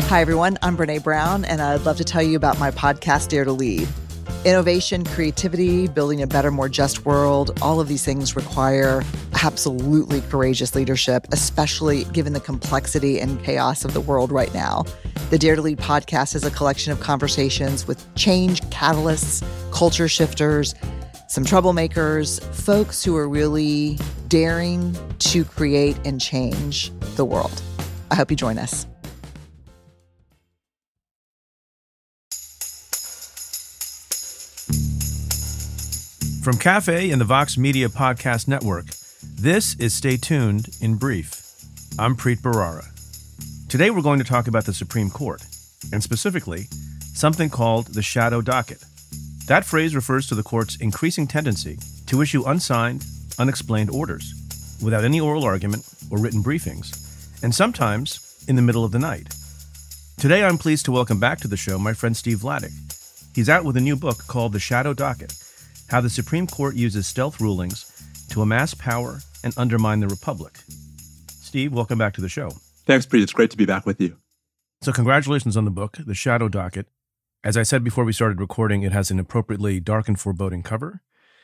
Hi, everyone. I'm Brene Brown, and I'd love to tell you about my podcast, Dare to Lead. Innovation, creativity, building a better, more just world, all of these things require absolutely courageous leadership, especially given the complexity and chaos of the world right now. The Dare to Lead podcast is a collection of conversations with change catalysts, culture shifters, some troublemakers, folks who are really daring to create and change the world. I hope you join us. From Cafe and the Vox Media Podcast Network, this is Stay Tuned in Brief. I'm Preet Bharara. Today we're going to talk about the Supreme Court, and specifically, something called the shadow docket. That phrase refers to the court's increasing tendency to issue unsigned, unexplained orders, without any oral argument or written briefings, and sometimes in the middle of the night. Today I'm pleased to welcome back to the show my friend Steve Vladeck. He's out with a new book called The Shadow Docket: How the Supreme Court Uses Stealth Rulings to Amass Power and Undermine the Republic. Steve, welcome back to the show. Thanks, Preet. It's great to be back with you. So congratulations on the book, The Shadow Docket. As I said before we started recording, it has an appropriately dark and foreboding cover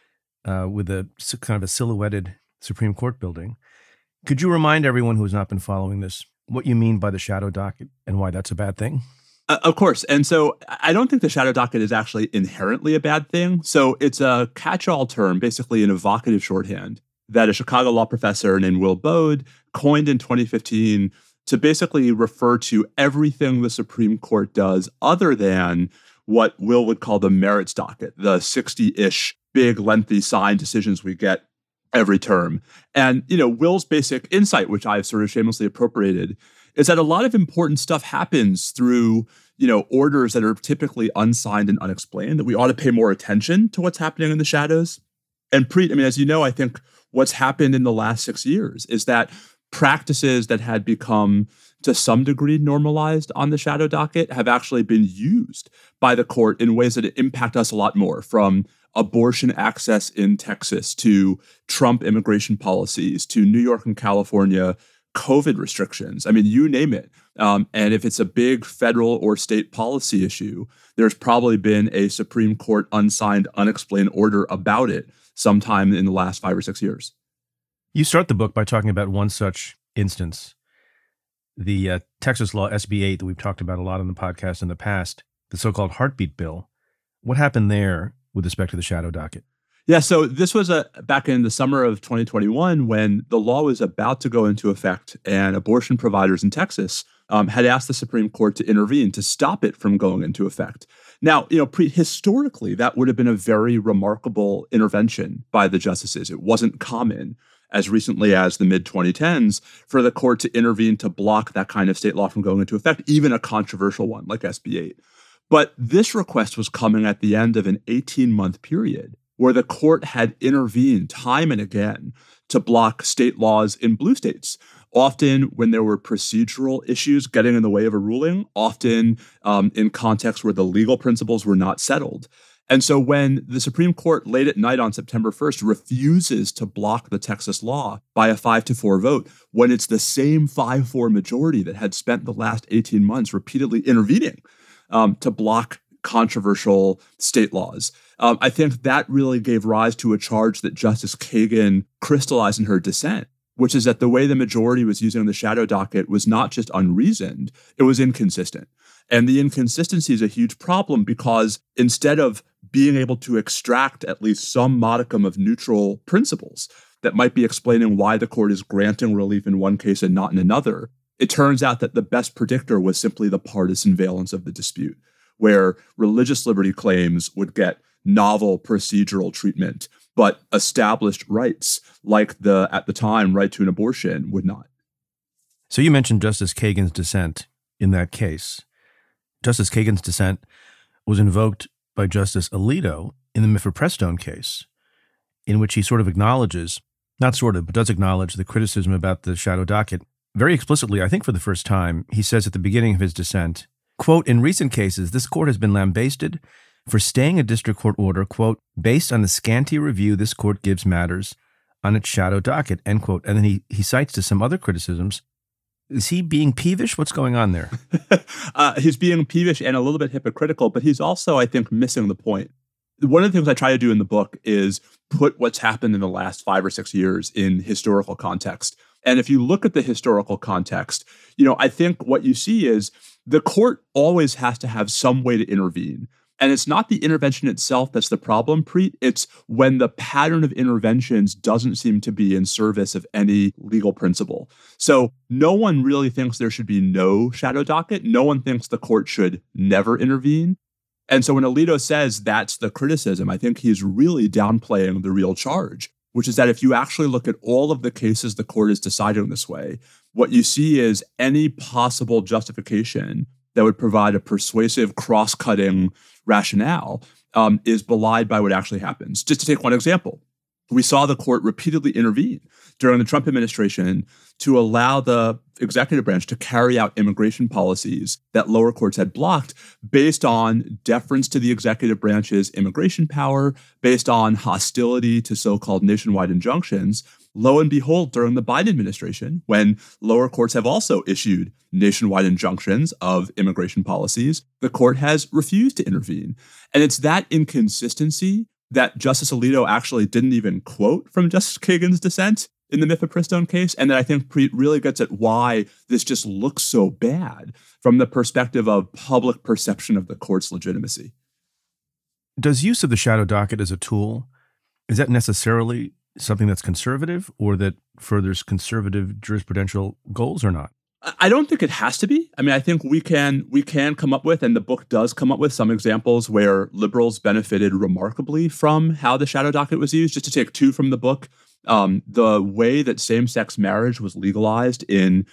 with a kind of a silhouetted Supreme Court building. Could you remind everyone who has not been following this what you mean by the shadow docket and why that's a bad thing? Of course. And so I don't think the shadow docket is actually inherently a bad thing. So it's a catch-all term, basically an evocative shorthand, that a Chicago law professor named Will Baude coined in 2015 to basically refer to everything the Supreme Court does other than what Will would call the merits docket, the 60-ish big, lengthy signed decisions we get every term. And, Will's basic insight, which I've sort of shamelessly appropriated, is that a lot of important stuff happens through, orders that are typically unsigned and unexplained, that we ought to pay more attention to what's happening in the shadows. And Preet, as you know, I think what's happened in the last 6 years is that practices that had become to some degree normalized on the shadow docket have actually been used by the court in ways that impact us a lot more, from abortion access in Texas to Trump immigration policies to New York and California COVID restrictions. You name it. And if it's a big federal or state policy issue, there's probably been a Supreme Court unsigned, unexplained order about it sometime in the last 5 or 6 years. You start the book by talking about one such instance, the Texas law SB 8 that we've talked about a lot on the podcast in the past, the so-called heartbeat bill. What happened there with respect to the shadow docket? Yeah, so this was back in the summer of 2021 when the law was about to go into effect, and abortion providers in Texas had asked the Supreme Court to intervene to stop it from going into effect. Now, historically, that would have been a very remarkable intervention by the justices. It wasn't common as recently as the mid-2010s for the court to intervene to block that kind of state law from going into effect, even a controversial one like SB 8. But this request was coming at the end of an 18-month period where the court had intervened time and again to block state laws in blue states, often when there were procedural issues getting in the way of a ruling, often in contexts where the legal principles were not settled. And so when the Supreme Court late at night on September 1st refuses to block the Texas law by a 5-4 vote, when it's the same 5-4 majority that had spent the last 18 months repeatedly intervening to block controversial state laws, I think that really gave rise to a charge that Justice Kagan crystallized in her dissent, which is that the way the majority was using the shadow docket was not just unreasoned, it was inconsistent. And the inconsistency is a huge problem because instead of being able to extract at least some modicum of neutral principles that might be explaining why the court is granting relief in one case and not in another, it turns out that the best predictor was simply the partisan valence of the dispute, where religious liberty claims would get novel procedural treatment, but established rights like at the time, right to an abortion would not. So you mentioned Justice Kagan's dissent in that case. Justice Kagan's dissent was invoked by Justice Alito in the Miffer-Prestone case, in which he sort of acknowledges, not sort of, but does acknowledge the criticism about the shadow docket. Very explicitly, I think for the first time, he says at the beginning of his dissent, quote, "In recent cases, this court has been lambasted for staying a district court order, quote, based on the scanty review this court gives matters on its shadow docket," end quote. And then he cites to some other criticisms Is he being peevish? What's going on there? He's being peevish and a little bit hypocritical, but he's also, I think, missing the point. One of the things I try to do in the book is put what's happened in the last 5 or 6 years in historical context. And if you look at the historical context, I think what you see is the court always has to have some way to intervene. And it's not the intervention itself that's the problem, Preet. It's when the pattern of interventions doesn't seem to be in service of any legal principle. So no one really thinks there should be no shadow docket. No one thinks the court should never intervene. And so when Alito says that's the criticism, I think he's really downplaying the real charge, which is that if you actually look at all of the cases the court is deciding this way, what you see is any possible justification that would provide a persuasive cross-cutting rationale is belied by what actually happens. Just to take one example, we saw the court repeatedly intervene during the Trump administration to allow the executive branch to carry out immigration policies that lower courts had blocked based on deference to the executive branch's immigration power, based on hostility to so-called nationwide injunctions. Lo and behold, during the Biden administration, when lower courts have also issued nationwide injunctions of immigration policies, the court has refused to intervene. And it's that inconsistency that Justice Alito actually didn't even quote from Justice Kagan's dissent in the Mifepristone case, and that I think really gets at why this just looks so bad from the perspective of public perception of the court's legitimacy. Does use of the shadow docket as a tool, is that necessarily something that's conservative or that furthers conservative jurisprudential goals or not? I don't think it has to be. I mean, I think we can come up with, and the book does come up with some examples where liberals benefited remarkably from how the shadow docket was used. Just to take 2 from the book, the way that same-sex marriage was legalized in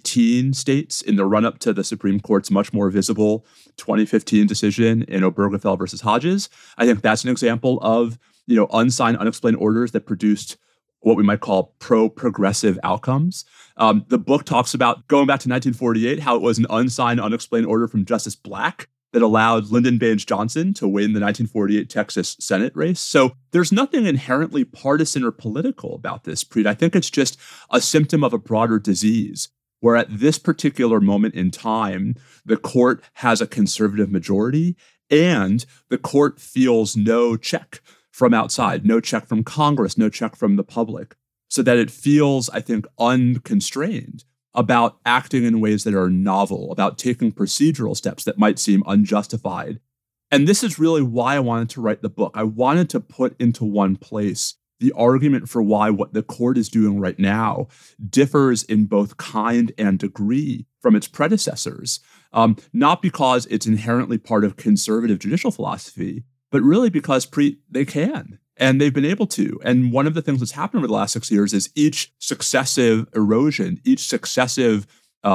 18 states in the run-up to the Supreme Court's much more visible 2015 decision in Obergefell versus Hodges. I think that's an example of, unsigned, unexplained orders that produced what we might call pro-progressive outcomes. The book talks about, going back to 1948, how it was an unsigned, unexplained order from Justice Black that allowed Lyndon Baines Johnson to win the 1948 Texas Senate race. So there's nothing inherently partisan or political about this, Preet. I think it's just a symptom of a broader disease, where at this particular moment in time, the court has a conservative majority and the court feels no check from outside, no check from Congress, no check from the public, so that it feels, I think, unconstrained about acting in ways that are novel, about taking procedural steps that might seem unjustified. And this is really why I wanted to write the book. I wanted to put into one place the argument for why what the court is doing right now differs in both kind and degree from its predecessors, not because it's inherently part of conservative judicial philosophy, but really because they can, and they've been able to. And one of the things that's happened over the last 6 years is each successive erosion, each successive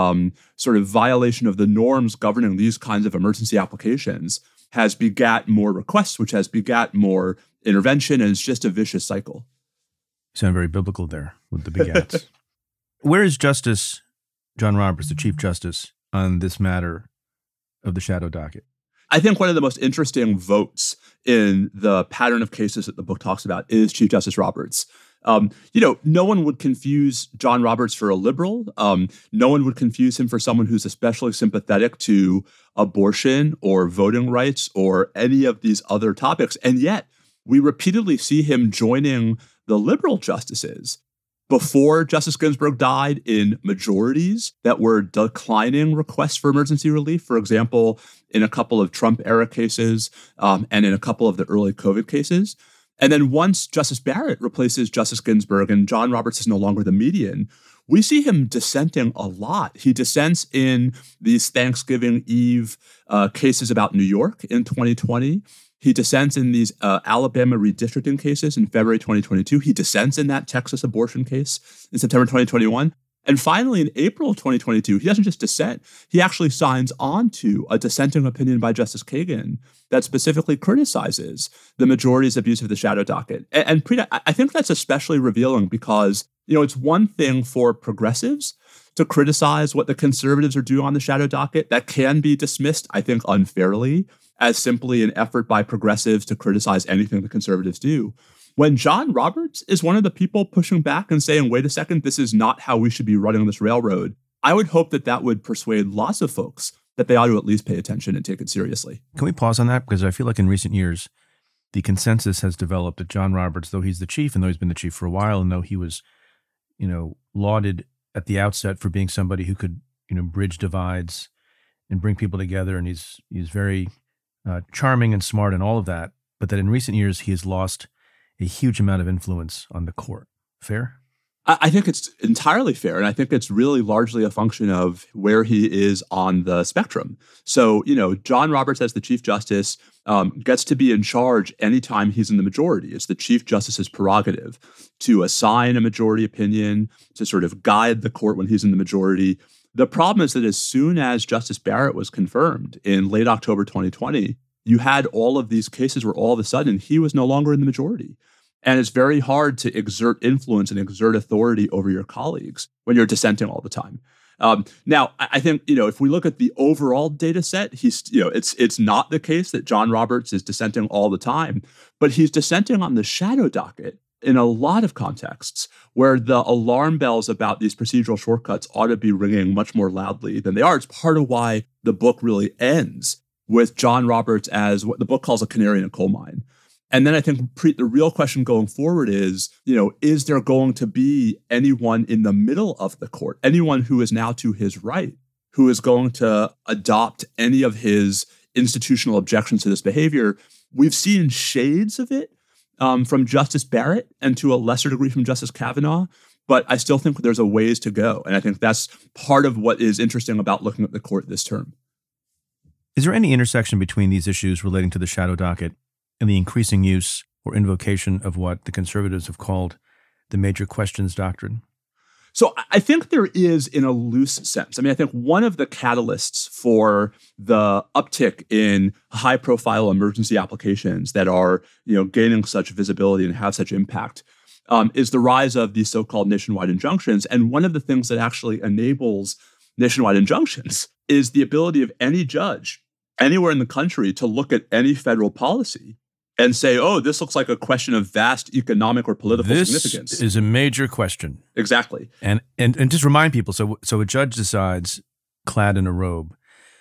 sort of violation of the norms governing these kinds of emergency applications has begat more requests, which has begat more intervention, and it's just a vicious cycle. You sound very biblical there with the begats. Where is Justice John Roberts, the Chief Justice, on this matter of the shadow docket? I think one of the most interesting votes in the pattern of cases that the book talks about is Chief Justice Roberts. No one would confuse John Roberts for a liberal. No one would confuse him for someone who's especially sympathetic to abortion or voting rights or any of these other topics. And yet, we repeatedly see him joining the liberal justices before Justice Ginsburg died in majorities that were declining requests for emergency relief, for example, in a couple of Trump-era cases and in a couple of the early COVID cases. And then once Justice Barrett replaces Justice Ginsburg and John Roberts is no longer the median, we see him dissenting a lot. He dissents in these Thanksgiving Eve cases about New York in 2020. He dissents in these Alabama redistricting cases in February 2022. He dissents in that Texas abortion case in September 2021. And finally, in April 2022, he doesn't just dissent, he actually signs on to a dissenting opinion by Justice Kagan that specifically criticizes the majority's abuse of the shadow docket. And Preet, I think that's especially revealing because, it's one thing for progressives to criticize what the conservatives are doing on the shadow docket. That can be dismissed, I think, unfairly as simply an effort by progressives to criticize anything the conservatives do. When John Roberts is one of the people pushing back and saying, wait a second, this is not how we should be running this railroad, I would hope that that would persuade lots of folks that they ought to at least pay attention and take it seriously. Can we pause on that? Because I feel like in recent years, the consensus has developed that John Roberts, though he's the chief and though he's been the chief for a while, and though he was, lauded at the outset for being somebody who could, bridge divides and bring people together, and he's very charming and smart and all of that, but that in recent years he has lost a huge amount of influence on the court. Fair? I think it's entirely fair, and I think it's really largely a function of where he is on the spectrum. So, John Roberts as the Chief Justice gets to be in charge anytime he's in the majority. It's the Chief Justice's prerogative to assign a majority opinion, to sort of guide the court when he's in the majority. The problem is that as soon as Justice Barrett was confirmed in late October 2020, you had all of these cases where all of a sudden he was no longer in the majority. And it's very hard to exert influence and exert authority over your colleagues when you're dissenting all the time. Now, I think, if we look at the overall data set, it's not the case that John Roberts is dissenting all the time, but he's dissenting on the shadow docket in a lot of contexts where the alarm bells about these procedural shortcuts ought to be ringing much more loudly than they are. It's part of why the book really ends with John Roberts as what the book calls a canary in a coal mine. And then I think the real question going forward is there going to be anyone in the middle of the court, anyone who is now to his right, who is going to adopt any of his institutional objections to this behavior? We've seen shades of it from Justice Barrett and to a lesser degree from Justice Kavanaugh, but I still think there's a ways to go. And I think that's part of what is interesting about looking at the court this term. Is there any intersection between these issues relating to the shadow docket and the increasing use or invocation of what the conservatives have called the major questions doctrine? So I think there is in a loose sense. I think one of the catalysts for the uptick in high-profile emergency applications that are, gaining such visibility and have such impact is the rise of these so-called nationwide injunctions. And one of the things that actually enables nationwide injunctions is the ability of any judge anywhere in the country to look at any federal policy and say, oh, this looks like a question of vast economic or political significance. This is a major question. Exactly. And just remind people, so a judge decides, clad in a robe,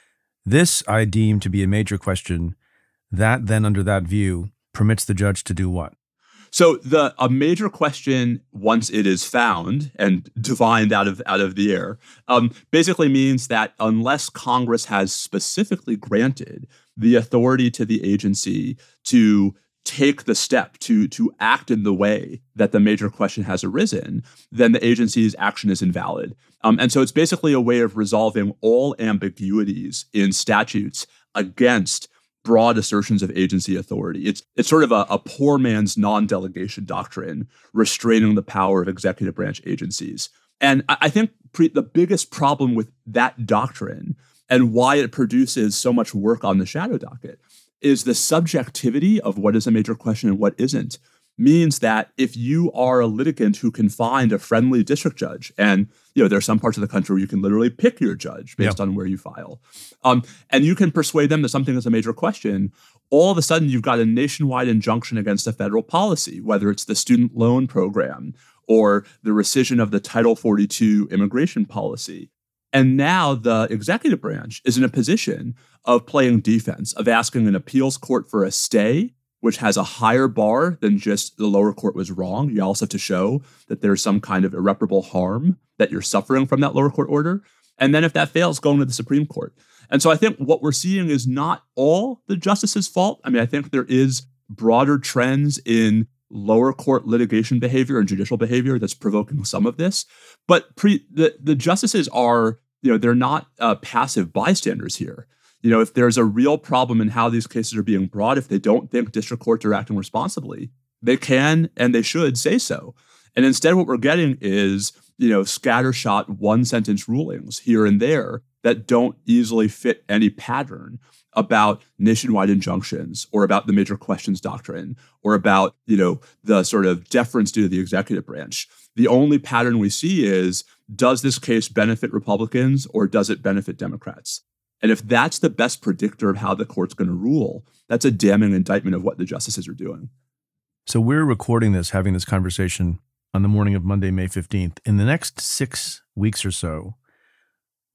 this I deem to be a major question. That then, under that view, permits the judge to do what? So a major question, once it is found and divined out of the air, basically means that unless Congress has specifically granted the authority to the agency to take the step to act in the way that the major question has arisen, then the agency's action is invalid. And so it's basically a way of resolving all ambiguities in statutes against broad assertions of agency authority. It's sort of a poor man's non-delegation doctrine, restraining the power of executive branch agencies. And I think the biggest problem with that doctrine and why it produces so much work on the shadow docket is the subjectivity of what is a major question and what isn't. Means that if you are a litigant who can find a friendly district judge, and there are some parts of the country where you can literally pick your judge based on where you file, and you can persuade them that something is a major question, all of a sudden you've got a nationwide injunction against a federal policy, whether it's the student loan program or the rescission of the Title 42 immigration policy. And now the executive branch is in a position of playing defense, of asking an appeals court for a stay, which has a higher bar than just the lower court was wrong. You also have to show that there's some kind of irreparable harm that you're suffering from that lower court order. And then if that fails, going to the Supreme Court. And so I think what we're seeing is not all the justices' fault. I think there is broader trends in lower court litigation behavior and judicial behavior that's provoking some of this. But the justices are, they're not passive bystanders here. If there's a real problem in how these cases are being brought, if they don't think district courts are acting responsibly, they can and they should say so. And instead what we're getting is, scattershot one-sentence rulings here and there that don't easily fit any pattern about nationwide injunctions or about the major questions doctrine or about, the sort of deference due to the executive branch. The only pattern we see is, does this case benefit Republicans or does it benefit Democrats? And if that's the best predictor of how the court's going to rule, that's a damning indictment of what the justices are doing. So we're recording this, having this conversation on the morning of Monday, May 15th. In the next 6 weeks or so,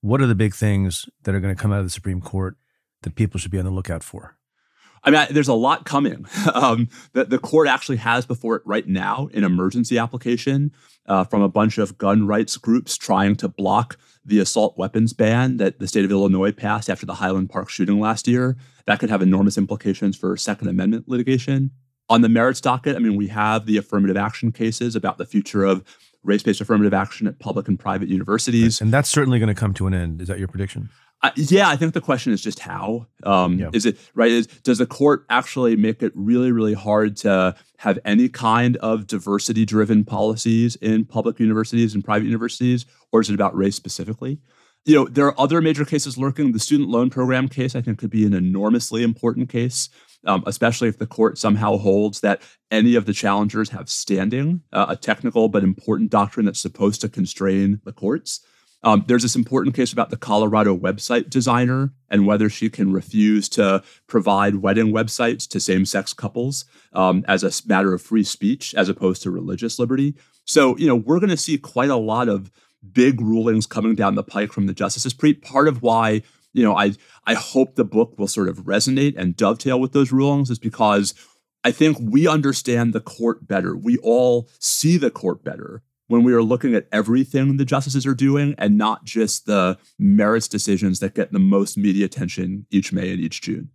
what are the big things that are going to come out of the Supreme Court that people should be on the lookout for? I mean, there's a lot coming. The court actually has before it right now an emergency application from a bunch of gun rights groups trying to block the assault weapons ban that the state of Illinois passed after the Highland Park shooting last year. That could have enormous implications for Second Amendment litigation. On the merits docket, I mean, we have the affirmative action cases about the future of race-based affirmative action at public and private universities. And that's certainly going to come to an end. Is that your prediction? Yeah, I think the question is just how. Is it right? Does the court actually make it really, really hard to have any kind of diversity-driven policies in public universities and private universities, or is it about race specifically? There are other major cases lurking. The student loan program case, I think, could be an enormously important case, especially if the court somehow holds that any of the challengers have standing, a technical but important doctrine that's supposed to constrain the courts. There's this important case about the Colorado website designer and whether she can refuse to provide wedding websites to same-sex couples as a matter of free speech as opposed to religious liberty. So, we're going to see quite a lot of big rulings coming down the pike from the justices. Part of why, I hope the book will sort of resonate and dovetail with those rulings is because I think we understand the court better. We all see the court better when we are looking at everything the justices are doing and not just the merits decisions that get the most media attention each May and each June.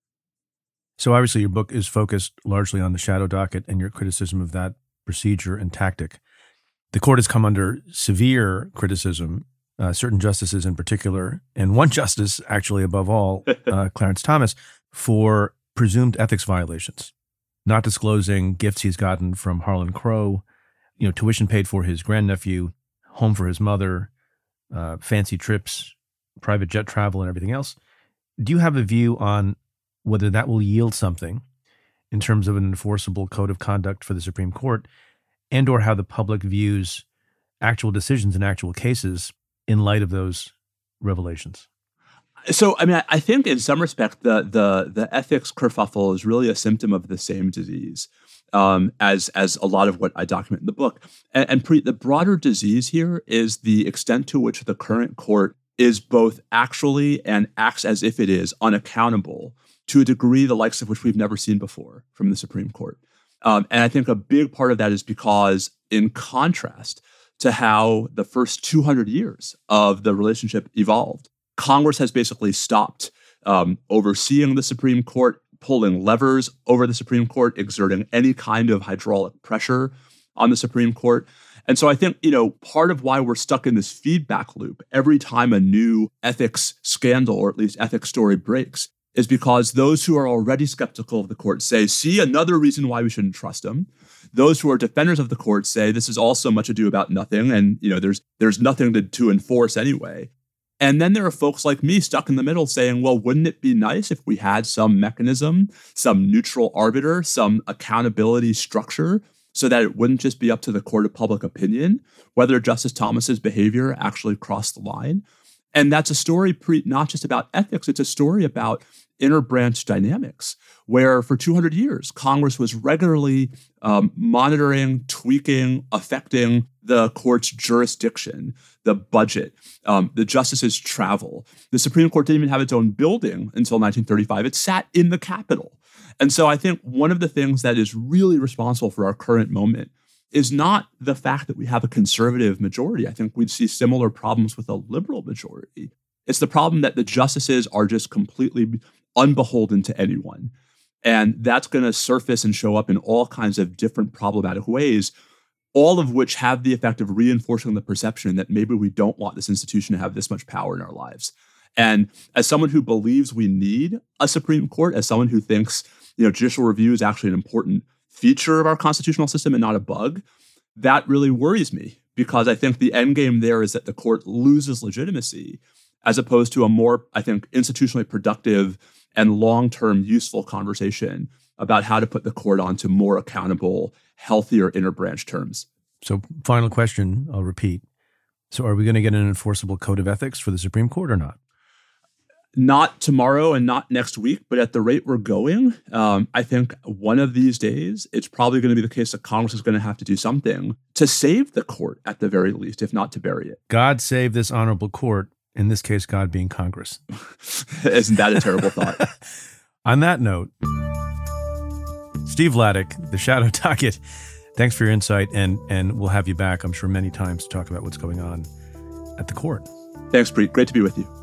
So obviously your book is focused largely on the shadow docket and your criticism of that procedure and tactic. The court has come under severe criticism, certain justices in particular, and one justice actually above all, Clarence Thomas, for presumed ethics violations, not disclosing gifts he's gotten from Harlan Crow, tuition paid for his grandnephew, home for his mother, fancy trips, private jet travel, and everything else. Do you have a view on whether that will yield something in terms of an enforceable code of conduct for the Supreme Court, and or how the public views actual decisions in actual cases in light of those revelations? So, I mean, I think in some respect, the ethics kerfuffle is really a symptom of the same disease. As a lot of what I document in the book. And the broader disease here is the extent to which the current court is both actually and acts as if it is unaccountable to a degree the likes of which we've never seen before from the Supreme Court. And I think a big part of that is because in contrast to how the first 200 years of the relationship evolved, Congress has basically stopped overseeing the Supreme Court, pulling levers over the Supreme Court, exerting any kind of hydraulic pressure on the Supreme Court. And so I think, part of why we're stuck in this feedback loop every time a new ethics scandal, or at least ethics story, breaks, is because those who are already skeptical of the court say, see, another reason why we shouldn't trust them. Those who are defenders of the court say this is all so much ado about nothing, and there's nothing to enforce anyway. And then there are folks like me stuck in the middle saying, well, wouldn't it be nice if we had some mechanism, some neutral arbiter, some accountability structure so that it wouldn't just be up to the court of public opinion whether Justice Thomas's behavior actually crossed the line? And that's a story not just about ethics, it's a story about interbranch dynamics, where for 200 years, Congress was regularly monitoring, tweaking, affecting the court's jurisdiction, the budget, the justices' travel. The Supreme Court didn't even have its own building until 1935. It sat in the Capitol. And so I think one of the things that is really responsible for our current moment is not the fact that we have a conservative majority. I think we'd see similar problems with a liberal majority. It's the problem that the justices are just completely unbeholden to anyone. And that's going to surface and show up in all kinds of different problematic ways, all of which have the effect of reinforcing the perception that maybe we don't want this institution to have this much power in our lives. And as someone who believes we need a Supreme Court, as someone who thinks, judicial review is actually an important feature of our constitutional system and not a bug, that really worries me, because I think the end game there is that the court loses legitimacy as opposed to a more, I think, institutionally productive and long-term useful conversation about how to put the court onto more accountable, healthier interbranch terms. So final question, I'll repeat. So are we going to get an enforceable code of ethics for the Supreme Court or not? Not tomorrow and not next week, but at the rate we're going, I think one of these days, it's probably going to be the case that Congress is going to have to do something to save the court at the very least, if not to bury it. God save this honorable court In this case, God being Congress. Isn't that a terrible thought? On that note, Steve Vladeck, the Shadow Docket, thanks for your insight, and we'll have you back, I'm sure, many times to talk about what's going on at the court. Thanks, Preet. Great to be with you.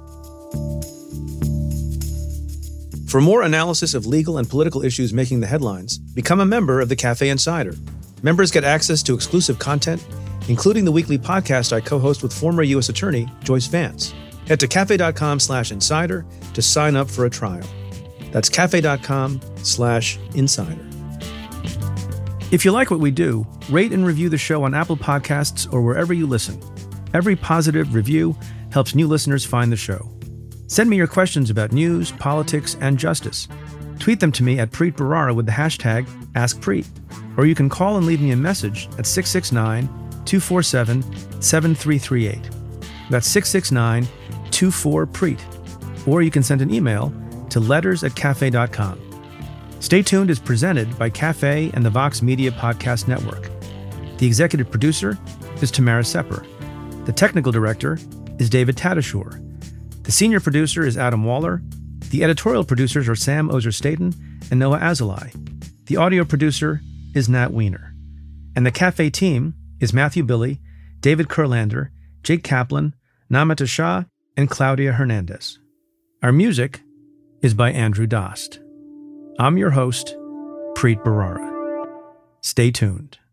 For more analysis of legal and political issues making the headlines, become a member of the Cafe Insider. Members get access to exclusive content, including the weekly podcast I co-host with former U.S. Attorney Joyce Vance. Head to cafe.com/insider to sign up for a trial. That's cafe.com/insider. If you like what we do, rate and review the show on Apple Podcasts or wherever you listen. Every positive review helps new listeners find the show. Send me your questions about news, politics, and justice. Tweet them to me at Preet Bharara with the hashtag AskPreet. Or you can call and leave me a message at 669-247-7338. That's 669-24-PREET. Or you can send an email to letters@cafe.com. Stay Tuned is presented by Cafe and the Vox Media Podcast Network. The executive producer is Tamara Sepper. The technical director is David Tadashore. The senior producer is Adam Waller. The editorial producers are Sam Ozer-Staten and Noah Azulai. The audio producer is Nat Weiner. And the Cafe team is Matthew Billy, David Kurlander, Jake Kaplan, Namita Shah, and Claudia Hernandez. Our music is by Andrew Dost. I'm your host, Preet Bharara. Stay tuned.